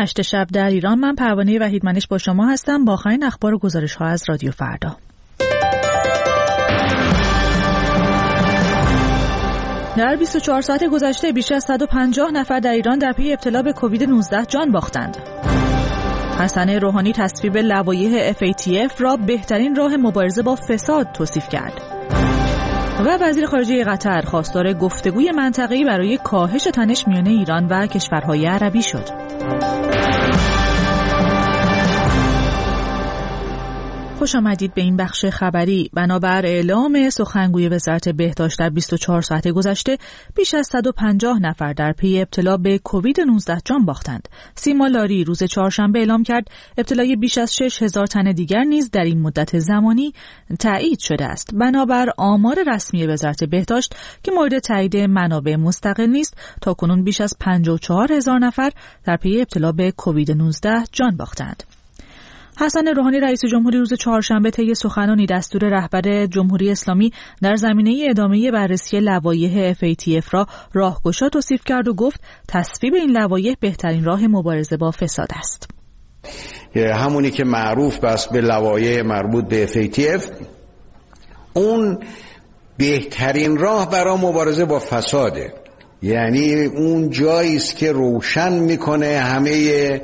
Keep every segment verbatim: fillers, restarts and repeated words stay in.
هشت شب در ایران. من پروانه وحیدمنش با شما هستم با آخرین اخبار و گزارش‌ها از رادیو فردا. در بیست و چهار ساعت گذشته بیش از صد و پنجاه نفر در ایران در پی ابتلا به کووید نوزده جان باختند. حسن روحانی تصویب لوایح اف ای تی اف را بهترین راه مبارزه با فساد توصیف کرد. و وزیر خارجه قطر خواستار گفتگوی منطقه‌ای برای کاهش تنش میان ایران و کشورهای عربی شد. خوش آمدید به این بخش خبری. بنابر اعلام سخنگوی وزارت بهداشت در بیست و چهار ساعت گذشته بیش از صد و پنجاه نفر در پی ابتلا به کووید نوزده جان باختند. سیما لاری روز چهارشنبه اعلام کرد ابتلای بیش از شش هزار تن دیگر نیز در این مدت زمانی تایید شده است. بنابر آمار رسمی وزارت بهداشت که مورد تایید منابع مستقل نیست، تاکنون بیش از پنجاه و چهار هزار نفر در پی ابتلا به کووید نوزده جان باختند. حسن روحانی رئیس جمهوری روز چهارشنبه طی سخنانی دستور رهبر جمهوری اسلامی در زمینه ادامه بررسی لوایح اف ای تی اف را راهگشا توصیف کرد و گفت تصویب این لوایح بهترین راه مبارزه با فساد است. همونی که معروف بس به لوایح مربوط به اف ای تی اف، اون بهترین راه برای مبارزه با فساده. یعنی اون جایی است که روشن میکنه همه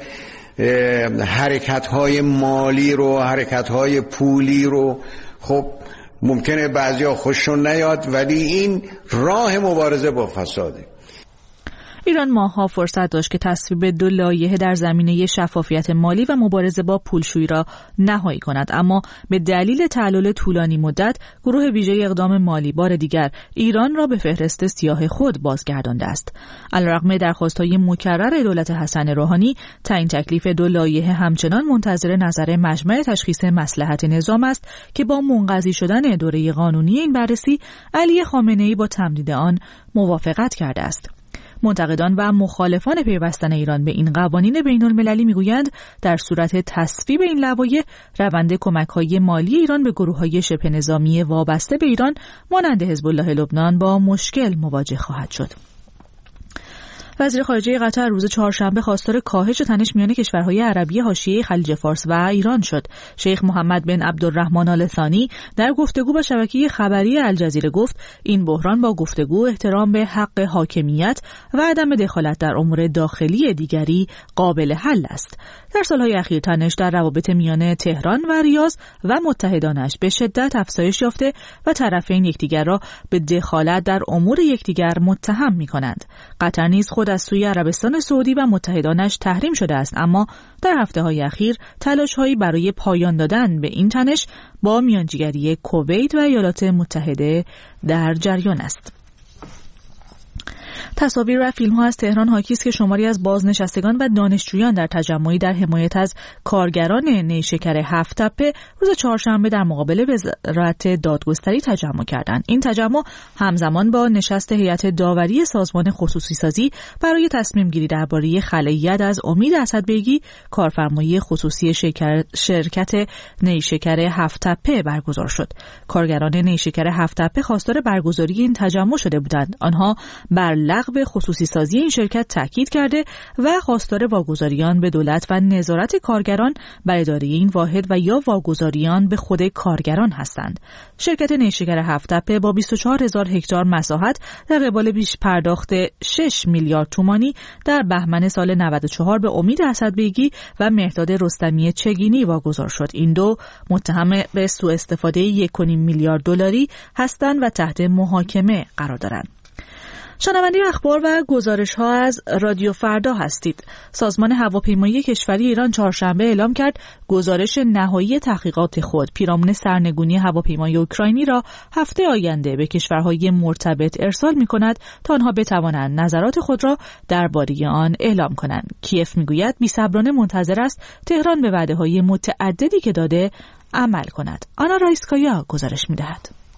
حرکت‌های مالی رو، حرکت‌های پولی رو. خب ممکنه بعضیا خوششون نیاد، ولی این راه مبارزه با فساده. ایران ماه‌ها فرصت داشت که تصویب دو لایحه در زمینه شفافیت مالی و مبارزه با پولشویی را نهایی کند، اما به دلیل تعلل طولانی مدت گروه ویژه اقدام مالی بار دیگر ایران را به فهرست سیاه خود بازگردانده است. علیرغم درخواست‌های مکرر دولت حسن روحانی، تعیین تکلیف دو لایحه همچنان منتظر نظر مجمع تشخیص مصلحت نظام است که با منقضی شدن دوره قانونی این بررسی علی خامنه‌ای با تمدید آن موافقت کرده است. منتقدان و مخالفان پیوستن ایران به این قوانین بین‌المللی میگویند در صورت تصویب این لوایح روند کمک‌های مالی ایران به گروه‌های شبه نظامی وابسته به ایران مانند حزب الله لبنان با مشکل مواجه خواهد شد. وزیر خارجه قطر روز چهارشنبه خواستار کاهش تنش میان کشورهای عربی حاشیه خلیج فارس و ایران شد. شیخ محمد بن عبدالرحمن آل ثانی در گفتگو با شبکه خبری الجزیره گفت این بحران با گفتگو، احترام به حق حاکمیت و عدم دخالت در امور داخلی دیگری قابل حل است. در سالهای اخیر تنش در روابط میان تهران و ریاض و متحدانش به شدت افزایش یافته و طرفین یکدیگر را به دخالت در امور یکدیگر متهم می‌کنند. قطر نیز خود از سوی عربستان سعودی و متحدانش تحریم شده است، اما در هفته‌های اخیر تلاش‌هایی برای پایان دادن به این تنش با میانجیگری کویت و ایالات متحده در جریان است. تصاویر و فیلم‌ها از تهران حاکی است که شماری از بازنشستگان و دانشجویان در تجمعی در حمایت از کارگران نیشکر هفت تپه روز چهارشنبه در مقابل وزارت دادگستری تجمع کردند. این تجمع همزمان با نشست هیئت داوری سازمان خصوصی سازی برای تصمیم گیری درباره خلاییت از امید اسدبیگی، کارفرمایی خصوصی شرکت نیشکر هفت تپه برگزار شد. کارگران نیشکر هفت تپه خواستار برگزاری این تجمع شده بودند. آنها بر به خصوصی سازی این شرکت تاکید کرده و خواستار واگذاریان به دولت و نظارت کارگران بر اداره این واحد و یا واگذاریان به خود کارگران هستند. شرکت نیشکر هفت تپه با بیست و چهار هزار هکتار مساحت در قبال بیش پرداخت شش میلیارد تومانی در بهمن سال نود و چهار به امید اسدبیگی و مهداد رستمی چگینی واگذار شد. این دو متهم به سوء استفاده یک و نیم میلیارد دلاری هستند و تحت محاکمه قرار دارند. شنونده اخبار و گزارش‌ها از رادیو فردا هستید. سازمان هواپیمایی کشوری ایران چهارشنبه اعلام کرد گزارش نهایی تحقیقات خود پیرامون سرنگونی هواپیمای اوکراینی را هفته آینده به کشورهای مرتبط ارسال می‌کند تا آنها بتوانند نظرات خود را درباره آن اعلام کنند. کیف می‌گوید بی‌صبرانه منتظر است تهران به وعده‌های متعددی که داده عمل کند. آنا رایسکایا گزارش می‌دهد.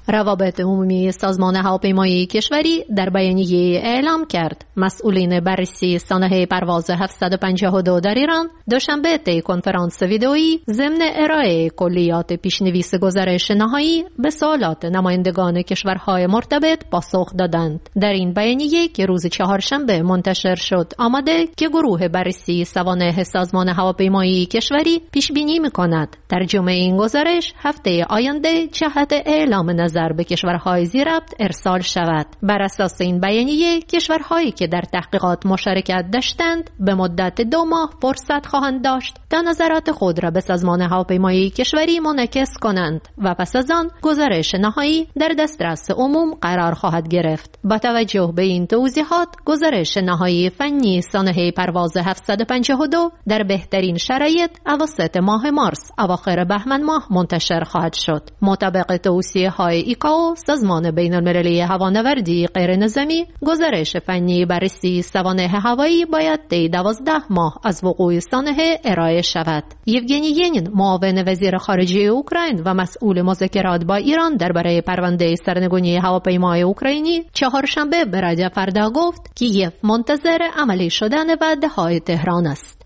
روابط عمومی سازمان هواپیمایی کشوری در بیانیه اعلام کرد مسئولین بررسی سانحه پرواز هفتصد و پنجاه و دو در ایران دوشنبه طی کنفرانس ویدئویی ضمن ارائه کلیات پیشنویس گزارش نهایی به سوالات نمایندگان کشورهای مرتبط پاسخ دادند. در این بیانیه که روز چهارشنبه منتشر شد آمده که گروه بررسی سوانح سازمان هواپیمایی کشوری پیش بینی می‌کند ترجمه این گزارش هفته آینده جهت اعلام نظر به کشورهای ذی‌ربط ارسال شود. بر اساس این بیانیه کشورهایی که در تحقیقات مشارکت داشتند به مدت دو ماه فرصت خواهند داشت تا نظرات خود را به سازمان هواپیمایی کشوری منعکس کنند و پس از آن گزارش نهایی در دسترس عموم قرار خواهد گرفت. با توجه به این توضیحات گزارش نهایی فنی سانحه پرواز هفتصد و پنجاه و دو در بهترین شرایط اواسط ماه مارس اواخر بهمن ماه منتشر خواهد شد. مطابق توصیه های ایکائو سازمان بین المللی هوانوردی غیر نظامی گزارش فنی بررسی سوانح هوایی باید طی دوازده ماه از وقوع سانحه ارائه شود. یوگنی ینین معاون وزیر خارجه اوکراین و مسئول مذاکرات با ایران درباره پرونده سرنگونی هواپیمای اوکراینی چهارشنبه به رادیو فردا گفت کییف منتظر عملی شدن وعده‌های تهران است.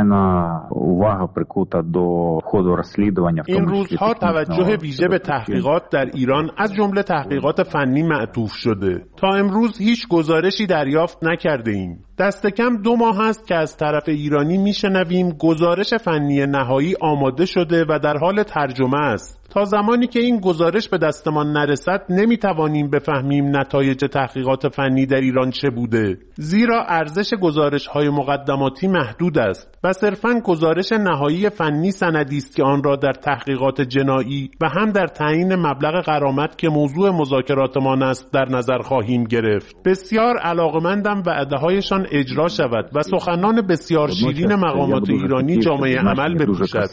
این روزها توجه ویژه به تحقیقات در ایران از جمله تحقیقات فنی معطوف شده. تا امروز هیچ گزارشی دریافت نکرده ایم. دست کم دو ماه است که از طرف ایرانی میشنویم گزارش فنی نهایی آماده شده و در حال ترجمه است. تا زمانی که این گزارش به دستمان نرسد نمیتوانیم بفهمیم نتایج تحقیقات فنی در ایران چه بوده، زیرا ارزش گزارش‌های مقدماتی محدود است و صرفاً گزارش نهایی فنی سندی است که آن را در تحقیقات جنایی و هم در تعیین مبلغ غرامت که موضوع مذاکراتمان است در نظر خواهیم گرفت. بسیار علاقمندم وعده‌هایشان اجرا شود و سخنان بسیار شیرین مقامات ایرانی جامعه عمل بپوشد.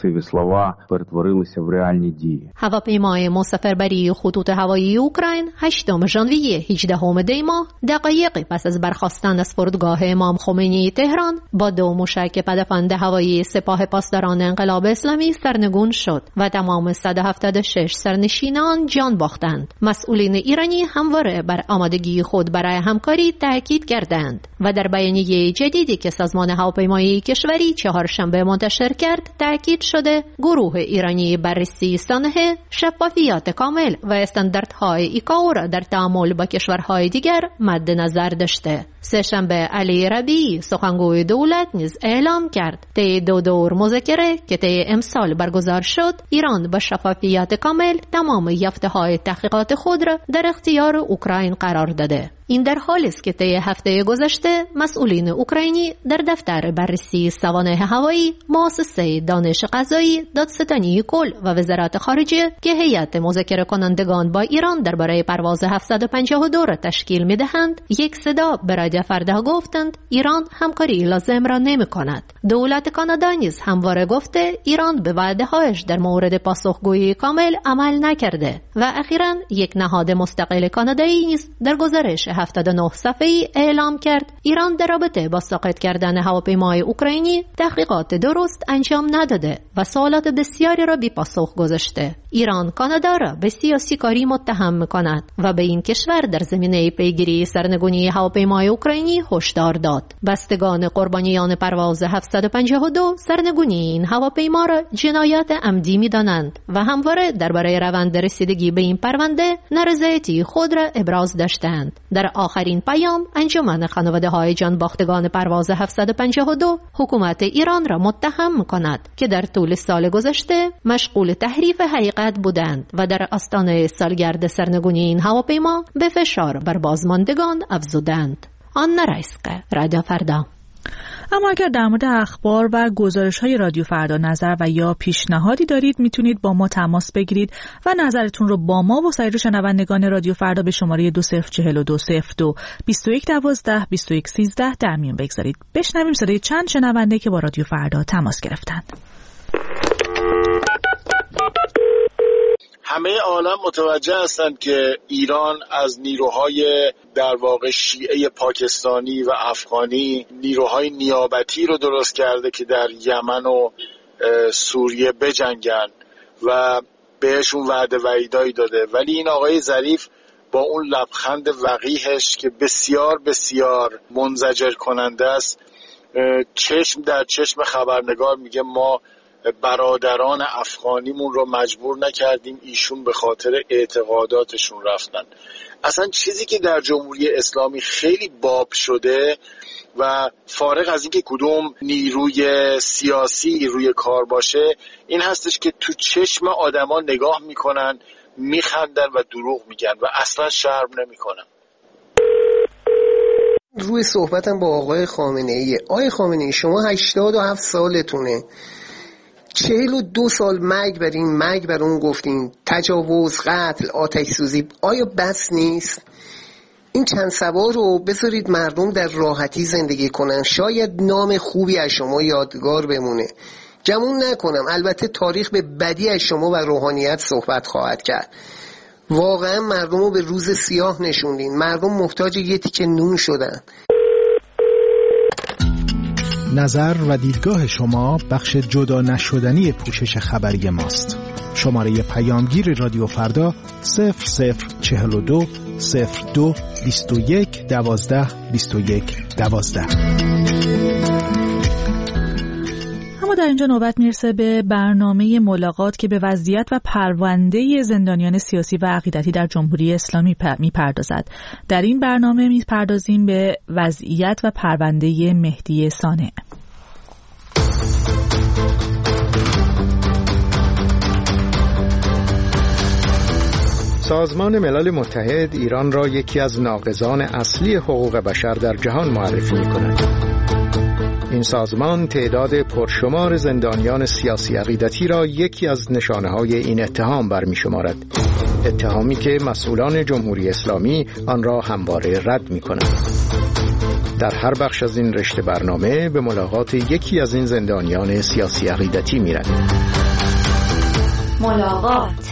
هواپیمای مسافربری خطوط هوایی اوکراین هشتم ژانویه هجدهم دی ماه دقایقی پس از برخاستن از فرودگاه امام خمینی تهران با دو موشک پدافند هوایی سپاه پاسداران انقلاب اسلامی سرنگون شد و تمام صد و هفتاد و شش سرنشینان جان باختند. مسئولین ایرانی همواره بر آمادگی خود برای همکاری تاکید کردند و در بیانیه جدیدی که سازمان هواپیمایی کشوری چهارشنبه منتشر کرد تاکید شده گروه ایرانی بررسی سانحه شفافیت کامل و استانداردهای ایکائو را در تعامل با کشورهای دیگر مد نظر داشته. سه‌شنبه علی ربیعی سخنگوی دولت نیز اعلام کرد طی دو دور مذاکره که طی امسال برگزار شد ایران با شفافیت کامل تمام یافته‌های تحقیقات خود را در اختیار اوکراین قرار داده. این در حالی است که طی هفته گذشته مسئولین اوکراینی در دفتر بررسی سوانح هوایی، مؤسسه دانش غذایی، دادستانی کل و وزارت خارجه که هیئت مذاکره کنندگان با ایران درباره پرواز هفتصد و پنجاه و دو را تشکیل می‌دهند، یک صدا به رادیو فردا گفتند ایران همکاری لازم را نمی‌کند. دولت کانادا نیز همواره گفته ایران به وعده‌هایش در مورد پاسخگویی کامل عمل نکرده و اخیراً یک نهاد مستقل کانادایی نیز در گزارش هفتاد و نه صفحه‌ای اعلام کرد ایران در رابطه با ساقط کردن هواپیمای اوکراینی تحقیقات درست انجام نداده و سوالات بسیاری را بی پاسخ گذاشته. ایران کانادا را به سیاسی کاری متهم می‌کند و به این کشور در زمینه پیگیری سرنگونی هواپیمای اوکراینی هشدار داد. بستگان قربانیان پرواز هفتصد و پنجاه و دو سرنگونی این هواپیما را جنایت عمدی می‌دانند و همواره درباره روند رسیدگی به این پرونده نارضایتی خود را ابراز داشتند. در آخرین پیام انجمن خانواده‌های جان باختگان پرواز هفتصد و پنجاه و دو حکومت ایران را متهم می‌کند که در طول سال گذشته مشغول تحریف حقیقت بودند و در آستانه سالگرد سرنگونی این هواپیما به فشار بر بازماندگان افزودند. آنا رایسقه، رادیو فردا. اما اگر در مورد اخبار و گزارش‌های رادیو فردا نظر و یا پیشنهادی دارید میتونید با ما تماس بگیرید و نظرتون رو با ما و سایر شنوندگان رادیو فردا به شماره دو صفر چهل و دو صفر دو بیست و یک دوازده بیست و یک سیزده در میون بگذارید. بشنویم صدای چند شنونده که با رادیو فردا تماس گرفتند. همه عالم متوجه هستند که ایران از نیروهای در واقع شیعه پاکستانی و افغانی نیروهای نیابتی رو درست کرده که در یمن و سوریه بجنگن و بهشون وعده وعیدایی داده، ولی این آقای ظریف با اون لبخند وقیحش که بسیار بسیار منزجر کننده است، چشم در چشم خبرنگار میگه ما برادران افغانیمون رو مجبور نکردیم، ایشون به خاطر اعتقاداتشون رفتن. اصلا چیزی که در جمهوری اسلامی خیلی باب شده و فارغ از اینکه کدوم نیروی سیاسی روی کار باشه، این هستش که تو چشم آدما نگاه میکنن، میخندن و دروغ میگن و اصلا شرم نمیکنن. روی صحبتم با آقای خامنه ای، آقای خامنه ای شما هشتاد و هفت سالتونه، چهل و دو سال مرگ بر این مرگ بر اون گفتین، تجاوز، قتل، آتش سوزی، آیا بس نیست؟ این چند سوار رو بذارید مردم در راحتی زندگی کنن، شاید نام خوبی از شما یادگار بمونه. گمون نکنم البته تاریخ به بدی از شما و روحانیت صحبت خواهد کرد. واقعا مردم رو به روز سیاه نشوندین، مردم محتاج یه تیکه نون شدن. نظر و دیدگاه شما بخش جدا نشدنی پوشش خبری ماست. شماره پیامگیر رادیو فردا صفر صفر چهل و دو صفر دو بیست و یک دوازده بیست و یک دوازده. اما در اینجا نوبت میرسه به برنامه ملاقات که به وضعیت و پرونده زندانیان سیاسی و عقیدتی در جمهوری اسلامی میپردازد. در این برنامه میپردازیم به وضعیت و پرونده مهدی صانع. سازمان ملل متحد ایران را یکی از ناقضان اصلی حقوق بشر در جهان معرفی می‌کند. این سازمان تعداد پرشمار زندانیان سیاسی عقیدتی را یکی از نشانه‌های این اتهام برمی‌شمارد. اتهامی که مسئولان جمهوری اسلامی آن را همواره رد می‌کنند. در هر بخش از این رشته برنامه به ملاقات یکی از این زندانیان سیاسی عقیدتی می‌رویم. ملاقات.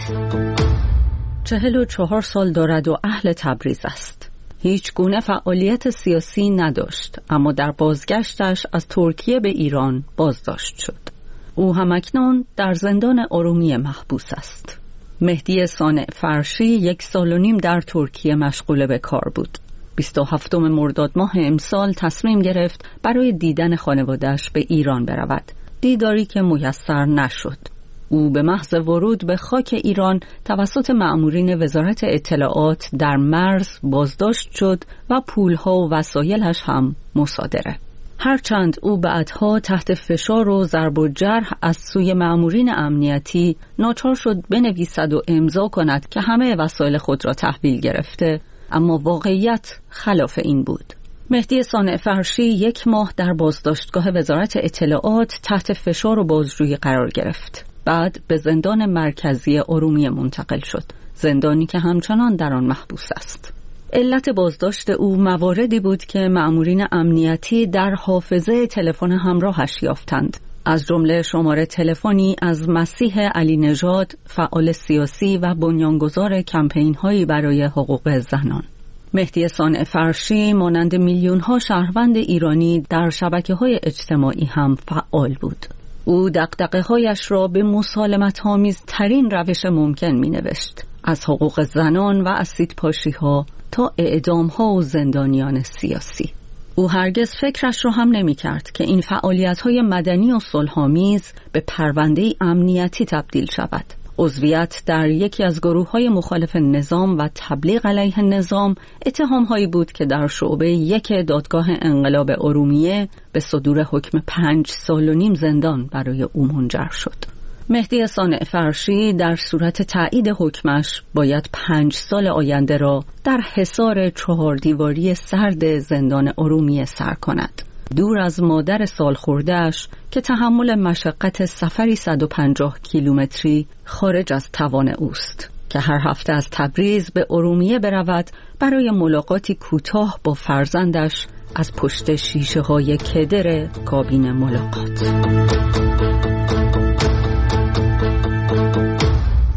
چهل و چهار سال دارد و اهل تبریز است. هیچ گونه فعالیت سیاسی نداشت، اما در بازگشتش از ترکیه به ایران بازداشت شد. او همکنون در زندان ارومیه محبوس است. مهدی صانع فرشی یک سال و نیم در ترکیه مشغول به کار بود. بیست و هفتم مرداد ماه امسال تصمیم گرفت برای دیدن خانواده‌اش به ایران برود، دیداری که میسر نشد. او به محض ورود به خاک ایران توسط مأمورین وزارت اطلاعات در مرز بازداشت شد و پولها و وسایلش هم مصادره. هرچند او بعدها تحت فشار و ضرب و جرح از سوی مأمورین امنیتی ناچار شد بنویسد و امضا کند که همه وسایل خود را تحویل گرفته، اما واقعیت خلاف این بود. مهدی صانع فرشی یک ماه در بازداشتگاه وزارت اطلاعات تحت فشار و بازجویی قرار گرفت. بعد به زندان مرکزی ارومیه منتقل شد، زندانی که همچنان در آن محبوس است. علت بازداشت او مواردی بود که مأمورین امنیتی در حافظه تلفن همراهش یافتند، از جمله شماره تلفنی از مسیح علی نژاد، فعال سیاسی و بنیانگذار کمپین‌هایی برای حقوق زنان. مهدی صانع فرشی مانند میلیون‌ها شهروند ایرانی در شبکه‌های اجتماعی هم فعال بود. او دغدغه‌هایش را به مسالمت‌آمیز ترین روش ممکن می‌نوشت، از حقوق زنان و اسیدپاشی‌ها تا اعدام‌ها و زندانیان سیاسی. او هرگز فکرش را هم نمی‌کرد که این فعالیت‌های مدنی و صلح‌آمیز به پرونده‌ای امنیتی تبدیل شود. عضویت در یکی از گروه‌های مخالف نظام و تبلیغ علیه نظام اتهام‌هایی بود که در شعبه یک دادگاه انقلاب ارومیه به صدور حکم پنج سال و نیم زندان برای او منجر شد. مهدی صانع فرشی در صورت تایید حکمش باید پنج سال آینده را در حصار چهار دیواری سرد زندان ارومیه سر کند، دور از مادر سالخورده‌اش که تحمل مشقت سفری صد و پنجاه کیلومتری خارج از توان اوست، که هر هفته از تبریز به ارومیه برود برای ملاقاتی کوتاه با فرزندش از پشت شیشه های کدر کابین ملاقات.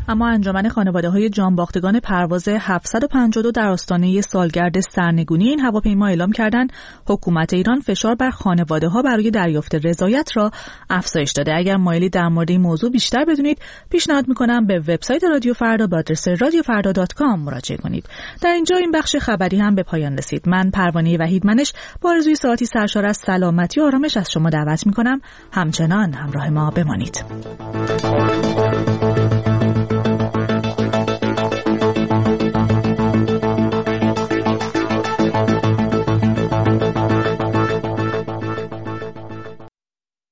اما انجمن خانواده‌های جانباختگان پرواز هفتصد و پنجاه و دو در آستانه سالگرد سرنگونی این هواپیما اعلام کردند حکومت ایران فشار بر خانواده‌ها برای دریافت رضایت را افزایش داده. اگر مایلی در مورد این موضوع بیشتر بدونید، پیشنهاد می‌کنم به وبسایت رادیو فردا با آدرس رادیو فردا دات کام مراجعه کنید. در اینجا این بخش خبری هم به پایان رسید. من پروانه وحیدمنش با آرزوی ساعتی سرشار از سلامتی و آرامش از شما دعوت می‌کنم همچنان همراه ما بمانید.